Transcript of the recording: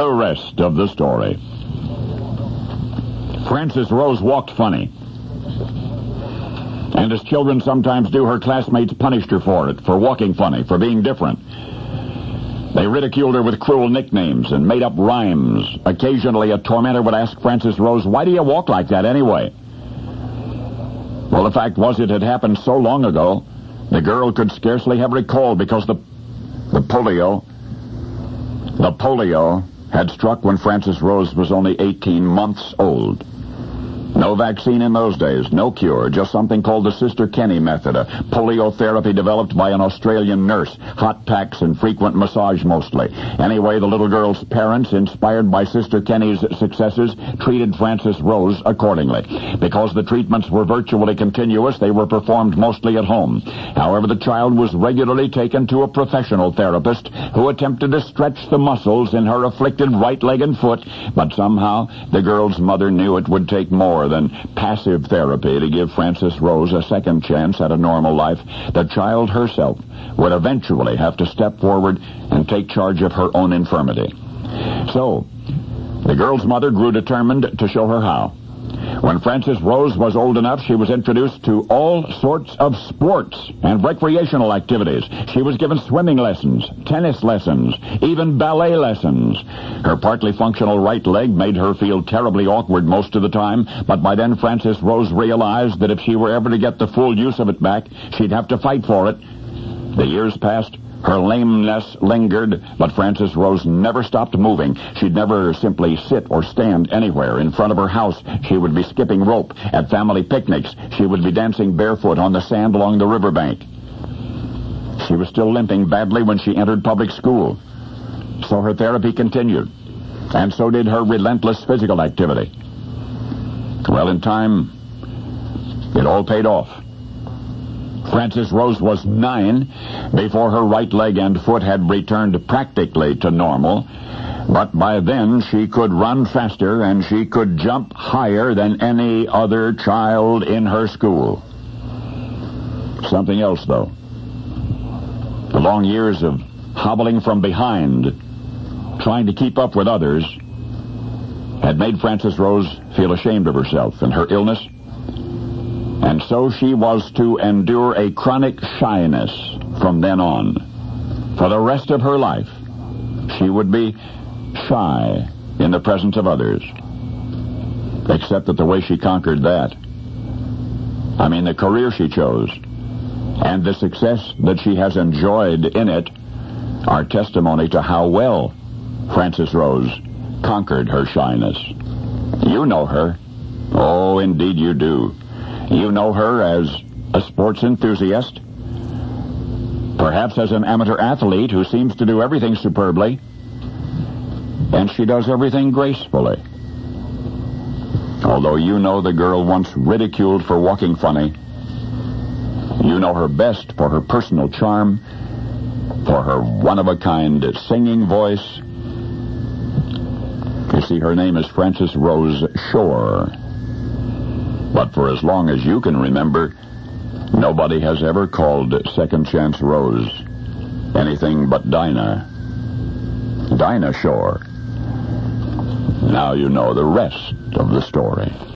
The rest of the story. Frances Rose walked funny. And as children sometimes do, her classmates punished her for it, for walking funny, for being different. They ridiculed her with cruel nicknames and made up rhymes. Occasionally, a tormentor would ask Frances Rose, "Why do you walk like that anyway?" Well, the fact was it had happened so long ago, the girl could scarcely have recalled because the polio had struck when Frances Rose was only 18 months old. No vaccine in those days, no cure, just something called the Sister Kenny method, a polio therapy developed by an Australian nurse, hot packs and frequent massage mostly. Anyway, the little girl's parents, inspired by Sister Kenny's successes, treated Frances Rose accordingly. Because the treatments were virtually continuous, they were performed mostly at home. However, the child was regularly taken to a professional therapist who attempted to stretch the muscles in her afflicted right leg and foot, but somehow the girl's mother knew it would take more than passive therapy to give Frances Rose a second chance at a normal life. The child herself would eventually have to step forward and take charge of her own infirmity. So, the girl's mother grew determined to show her how. When Frances Rose was old enough, she was introduced to all sorts of sports and recreational activities. She was given swimming lessons, tennis lessons, even ballet lessons. Her partly functional right leg made her feel terribly awkward most of the time, but by then Frances Rose realized that if she were ever to get the full use of it back, she'd have to fight for it. The years passed. Her lameness lingered, but Frances Rose never stopped moving. She'd never simply sit or stand anywhere. In front of her house, she would be skipping rope. At family picnics, she would be dancing barefoot on the sand along the riverbank. She was still limping badly when she entered public school. So her therapy continued, and so did her relentless physical activity. Well, in time, it all paid off. Frances Rose was 9 before her right leg and foot had returned practically to normal, but by then she could run faster and she could jump higher than any other child in her school. Something else, though. The long years of hobbling from behind, trying to keep up with others, had made Frances Rose feel ashamed of herself and her illness. And so she was to endure a chronic shyness from then on. For the rest of her life, she would be shy in the presence of others. Except that the way she conquered that, the career she chose, and the success that she has enjoyed in it, are testimony to how well Frances Rose conquered her shyness. You know her. Oh, indeed you do. You know her as a sports enthusiast, perhaps as an amateur athlete who seems to do everything superbly, and she does everything gracefully. Although you know the girl once ridiculed for walking funny, you know her best for her personal charm, for her one-of-a-kind singing voice. You see, her name is Frances Rose Shore. But for as long as you can remember, nobody has ever called Second Chance Rose anything but Dinah. Dinah Shore. Now you know the rest of the story.